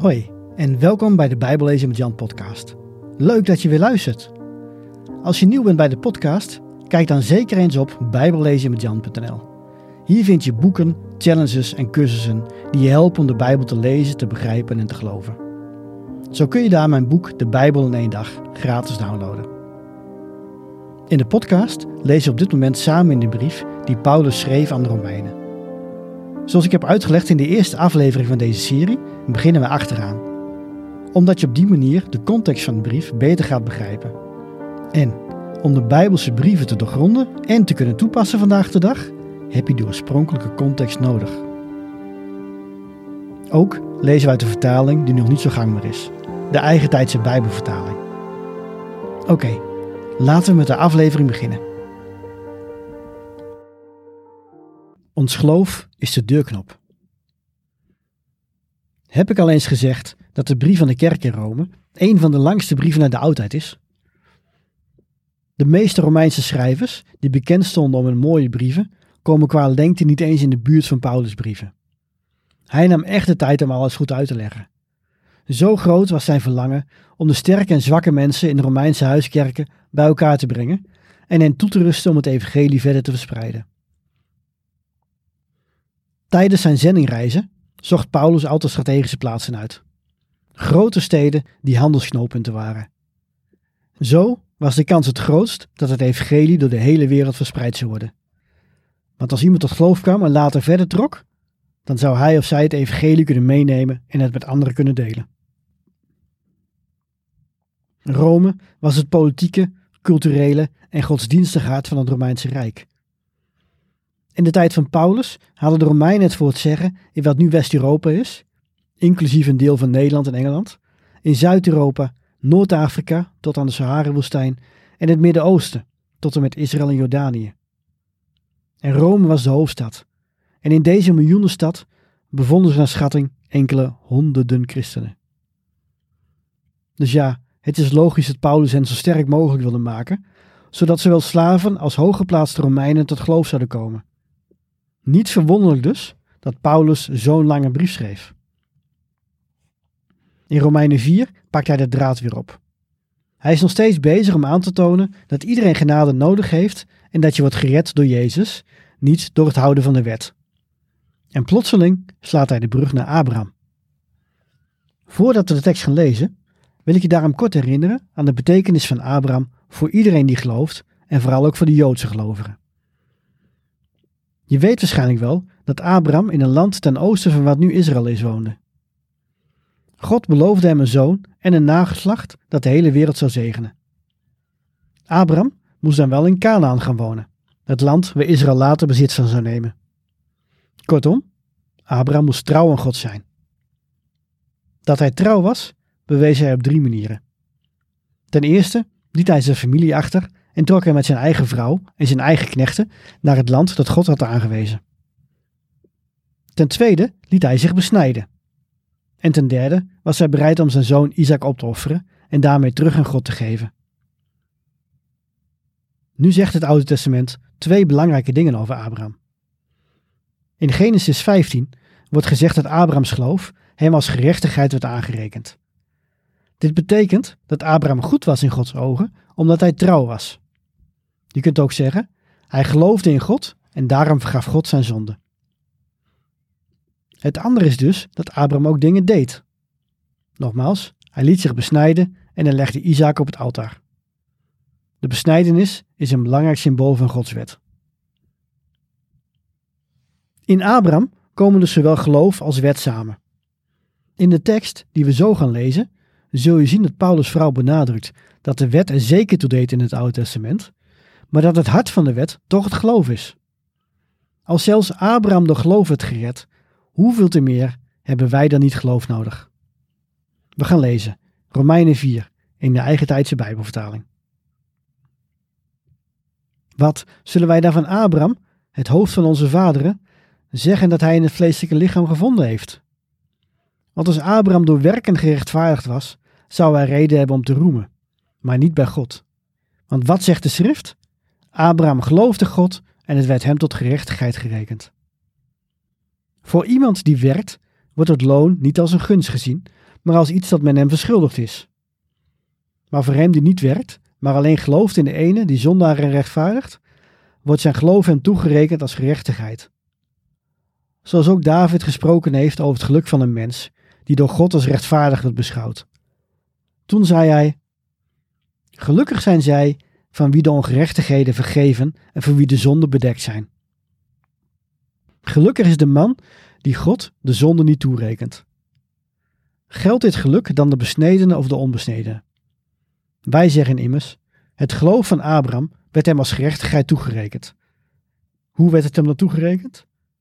Hoi en welkom bij de Bijbellezen met Jan podcast. Leuk dat je weer luistert. Als je nieuw bent bij de podcast, kijk dan zeker eens op bijbellezenmetjan.nl. Hier vind je boeken, challenges en cursussen die je helpen om de Bijbel te lezen, te begrijpen en te geloven. Zo kun je daar mijn boek De Bijbel in 1 dag gratis downloaden. In de podcast lezen we op dit moment samen in de brief die Paulus schreef aan de Romeinen. Zoals ik heb uitgelegd in de eerste aflevering van deze serie, beginnen we achteraan. Omdat je op die manier de context van de brief beter gaat begrijpen. En om de Bijbelse brieven te doorgronden en te kunnen toepassen vandaag de dag, heb je de oorspronkelijke context nodig. Ook lezen we uit de vertaling die nog niet zo gangbaar is, de eigentijdse Bijbelvertaling. Oké, laten we met de aflevering beginnen. Ons geloof is de deurknop. Heb ik al eens gezegd dat de brief van de kerk in Rome een van de langste brieven uit de oudheid is? De meeste Romeinse schrijvers, die bekend stonden om hun mooie brieven, komen qua lengte niet eens in de buurt van Paulus' brieven. Hij nam echt de tijd om alles goed uit te leggen. Zo groot was zijn verlangen om de sterke en zwakke mensen in de Romeinse huiskerken bij elkaar te brengen en hen toe te rusten om het evangelie verder te verspreiden. Tijdens zijn zendingreizen zocht Paulus altijd strategische plaatsen uit. Grote steden die handelsknooppunten waren. Zo was de kans het grootst dat het evangelie door de hele wereld verspreid zou worden. Want als iemand tot geloof kwam en later verder trok, dan zou hij of zij het evangelie kunnen meenemen en het met anderen kunnen delen. Rome was het politieke, culturele en godsdienstige hart van het Romeinse Rijk. In de tijd van Paulus hadden de Romeinen het voor het zeggen in wat nu West-Europa is, inclusief een deel van Nederland en Engeland, in Zuid-Europa, Noord-Afrika tot aan de Sahara-woestijn en het Midden-Oosten tot en met Israël en Jordanië. En Rome was de hoofdstad. En in deze miljoenenstad bevonden zich naar schatting enkele honderden christenen. Dus ja, het is logisch dat Paulus hen zo sterk mogelijk wilde maken, zodat zowel slaven als hooggeplaatste Romeinen tot geloof zouden komen. Niet verwonderlijk dus dat Paulus zo'n lange brief schreef. In Romeinen 4 pakt hij de draad weer op. Hij is nog steeds bezig om aan te tonen dat iedereen genade nodig heeft en dat je wordt gered door Jezus, niet door het houden van de wet. En plotseling slaat hij de brug naar Abraham. Voordat we de tekst gaan lezen, wil ik je daarom kort herinneren aan de betekenis van Abraham voor iedereen die gelooft en vooral ook voor de Joodse gelovigen. Je weet waarschijnlijk wel dat Abraham in een land ten oosten van wat nu Israël is woonde. God beloofde hem een zoon en een nageslacht dat de hele wereld zou zegenen. Abraham moest dan wel in Kanaan gaan wonen, het land waar Israël later bezit van zou nemen. Kortom, Abraham moest trouw aan God zijn. Dat hij trouw was, bewees hij op 3 manieren. Ten eerste liet hij zijn familie achter en trok hij met zijn eigen vrouw en zijn eigen knechten naar het land dat God had aangewezen. Ten tweede liet hij zich besnijden. En ten derde was hij bereid om zijn zoon Isaac op te offeren en daarmee terug aan God te geven. Nu zegt het Oude Testament 2 belangrijke dingen over Abraham. In Genesis 15 wordt gezegd dat Abrahams geloof hem als gerechtigheid werd aangerekend. Dit betekent dat Abraham goed was in Gods ogen omdat hij trouw was. Je kunt ook zeggen, hij geloofde in God en daarom vergaf God zijn zonde. Het andere is dus dat Abraham ook dingen deed. Nogmaals, hij liet zich besnijden en hij legde Isaac op het altaar. De besnijdenis is een belangrijk symbool van Gods wet. In Abraham komen dus zowel geloof als wet samen. In de tekst die we zo gaan lezen, zul je zien dat Paulus' vrouw benadrukt dat de wet er zeker toe deed in het Oude Testament, maar dat het hart van de wet toch het geloof is. Als zelfs Abraham door geloof werd gered, hoeveel te meer hebben wij dan niet geloof nodig? We gaan lezen, Romeinen 4, in de eigentijdse Bijbelvertaling. Wat zullen wij dan van Abraham, het hoofd van onze vaderen, zeggen dat hij in het vleeselijke lichaam gevonden heeft? Want als Abraham door werken gerechtvaardigd was, zou hij reden hebben om te roemen, maar niet bij God. Want wat zegt de schrift? Abraham geloofde God en het werd hem tot gerechtigheid gerekend. Voor iemand die werkt, wordt het loon niet als een gunst gezien, maar als iets dat men hem verschuldigd is. Maar voor hem die niet werkt, maar alleen gelooft in de ene die zondaren rechtvaardigt, wordt zijn geloof hem toegerekend als gerechtigheid. Zoals ook David gesproken heeft over het geluk van een mens, die door God als rechtvaardig wordt beschouwd. Toen zei hij: gelukkig zijn zij van wie de ongerechtigheden vergeven en van wie de zonden bedekt zijn. Gelukkig is de man die God de zonde niet toerekent. Geldt dit geluk dan de besnedene of de onbesnedene? Wij zeggen immers: het geloof van Abraham werd hem als gerechtigheid toegerekend. Hoe werd het hem dan toegerekend?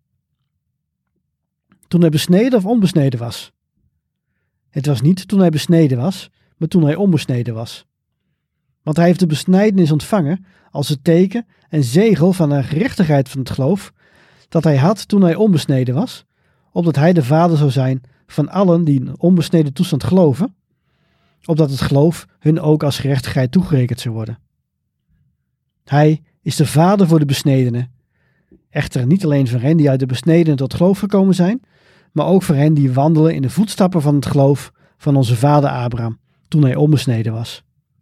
Toen hij besneden of onbesneden was? Het was niet toen hij besneden was, maar toen hij onbesneden was. Want hij heeft de besnijdenis ontvangen als het teken en zegel van de gerechtigheid van het geloof dat hij had toen hij onbesneden was, opdat hij de vader zou zijn van allen die in onbesneden toestand geloven, opdat het geloof hun ook als gerechtigheid toegerekend zou worden. Hij is de vader voor de besnedenen, echter niet alleen voor hen die uit de besnedenen tot geloof gekomen zijn, maar ook voor hen die wandelen in de voetstappen van het geloof van onze vader Abraham, toen hij onbesneden was.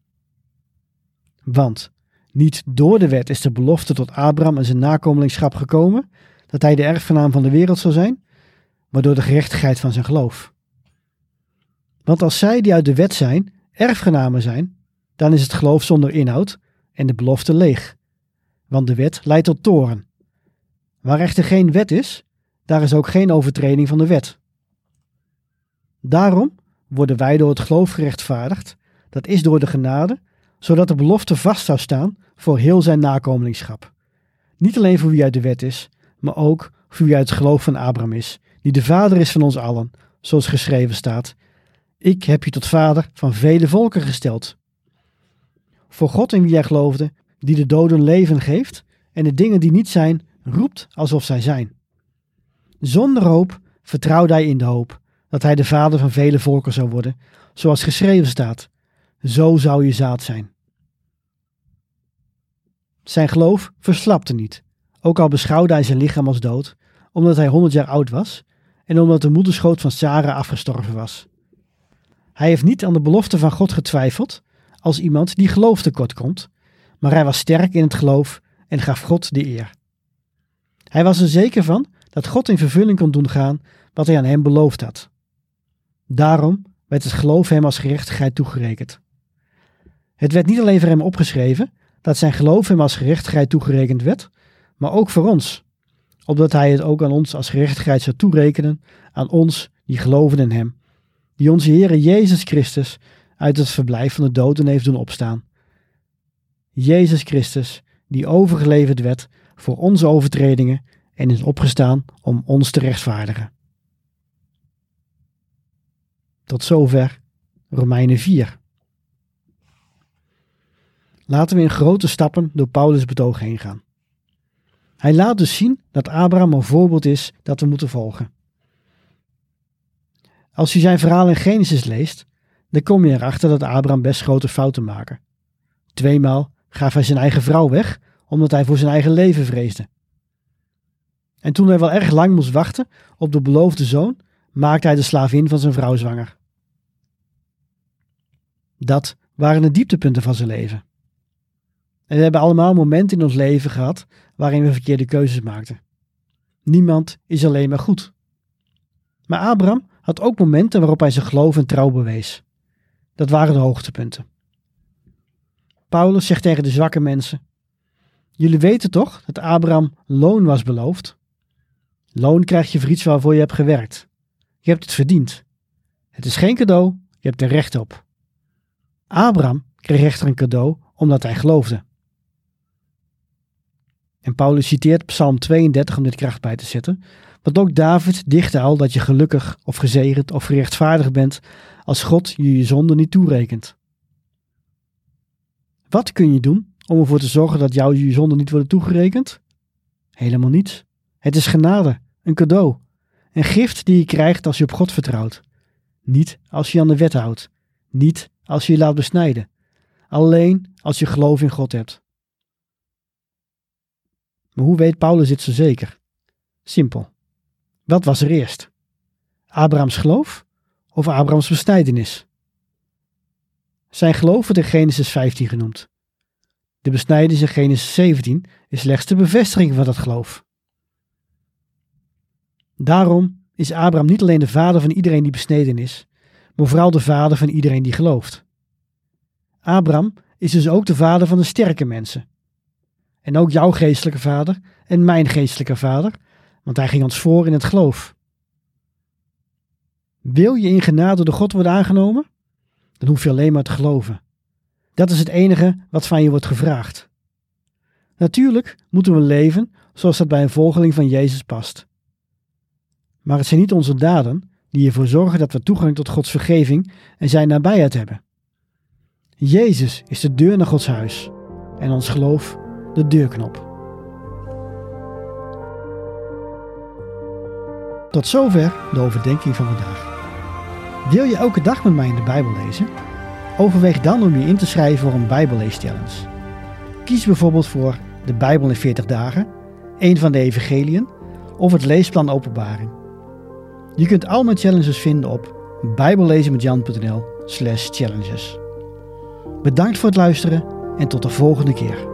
Want niet door de wet is de belofte tot Abraham en zijn nakomelingschap gekomen, dat hij de erfgenaam van de wereld zou zijn, maar door de gerechtigheid van zijn geloof. Want als zij die uit de wet zijn, erfgenamen zijn, dan is het geloof zonder inhoud en de belofte leeg. Want de wet leidt tot toorn. Waar echter geen wet is, daar is ook geen overtreding van de wet. Daarom worden wij door het geloof gerechtvaardigd, dat is door de genade, zodat de belofte vast zou staan voor heel zijn nakomelingschap. Niet alleen voor wie uit de wet is, maar ook voor wie uit het geloof van Abraham is, die de vader is van ons allen, zoals geschreven staat: ik heb je tot vader van vele volken gesteld. Voor God in wie jij geloofde, die de doden leven geeft en de dingen die niet zijn, roept alsof zij zijn. Zonder hoop vertrouwde hij in de hoop dat hij de vader van vele volken zou worden, zoals geschreven staat: zo zou je zaad zijn. Zijn geloof verslapte niet, ook al beschouwde hij zijn lichaam als dood, omdat hij 100 jaar oud was en omdat de moederschoot van Sara afgestorven was. Hij heeft niet aan de belofte van God getwijfeld, als iemand die geloof tekort komt, maar hij was sterk in het geloof en gaf God de eer. Hij was er zeker van dat God in vervulling kon doen gaan wat hij aan hem beloofd had. Daarom werd het geloof hem als gerechtigheid toegerekend. Het werd niet alleen voor hem opgeschreven dat zijn geloof hem als gerechtigheid toegerekend werd, maar ook voor ons, opdat hij het ook aan ons als gerechtigheid zou toerekenen, aan ons die geloven in hem, die onze Heere Jezus Christus uit het verblijf van de doden heeft doen opstaan. Jezus Christus, die overgeleverd werd voor onze overtredingen en is opgestaan om ons te rechtvaardigen. Tot zover Romeinen 4. Laten we in grote stappen door Paulus' betoog heen gaan. Hij laat dus zien dat Abraham een voorbeeld is dat we moeten volgen. Als u zijn verhaal in Genesis leest, dan kom je erachter dat Abraham best grote fouten maakte. 2 maal gaf hij zijn eigen vrouw weg, omdat hij voor zijn eigen leven vreesde. En toen hij wel erg lang moest wachten op de beloofde zoon, maakte hij de slavin van zijn vrouw zwanger. Dat waren de dieptepunten van zijn leven. En we hebben allemaal momenten in ons leven gehad waarin we verkeerde keuzes maakten. Niemand is alleen maar goed. Maar Abraham had ook momenten waarop hij zijn geloof en trouw bewees. Dat waren de hoogtepunten. Paulus zegt tegen de zwakke mensen: jullie weten toch dat Abraham loon was beloofd? Loon krijg je voor iets waarvoor je hebt gewerkt. Je hebt het verdiend. Het is geen cadeau, je hebt er recht op. Abraham kreeg echter een cadeau omdat hij geloofde. En Paulus citeert Psalm 32 om dit kracht bij te zetten, want ook David dichtte al dat je gelukkig of gezegend of gerechtvaardigd bent als God je zonde niet toerekent. Wat kun je doen om ervoor te zorgen dat jou je zonden niet worden toegerekend? Helemaal niets. Het is genade, een cadeau, een gift die je krijgt als je op God vertrouwt. Niet als je aan de wet houdt, niet als je je laat besnijden, alleen als je geloof in God hebt. Maar hoe weet Paulus dit zo zeker? Simpel. Wat was er eerst? Abrahams geloof over Abrahams besnijdenis. Zijn geloof wordt in Genesis 15 genoemd. De besnijdenis in Genesis 17 is slechts de bevestiging van dat geloof. Daarom is Abraham niet alleen de vader van iedereen die besneden is, maar vooral de vader van iedereen die gelooft. Abraham is dus ook de vader van de sterke mensen. En ook jouw geestelijke vader en mijn geestelijke vader, want hij ging ons voor in het geloof. Wil je in genade door God worden aangenomen? Dan hoef je alleen maar te geloven. Dat is het enige wat van je wordt gevraagd. Natuurlijk moeten we leven zoals dat bij een volgeling van Jezus past. Maar het zijn niet onze daden die ervoor zorgen dat we toegang tot Gods vergeving en zijn nabijheid hebben. Jezus is de deur naar Gods huis en ons geloof de deurknop. Tot zover de overdenking van vandaag. Wil je elke dag met mij in de Bijbel lezen? Overweeg dan om je in te schrijven voor een Bijbelleeschallenge. Kies bijvoorbeeld voor de Bijbel in 40 dagen, een van de evangeliën of het leesplan Openbaring. Je kunt al mijn challenges vinden op bijbellezenmetjan.nl/challenges. Bedankt voor het luisteren en tot de volgende keer.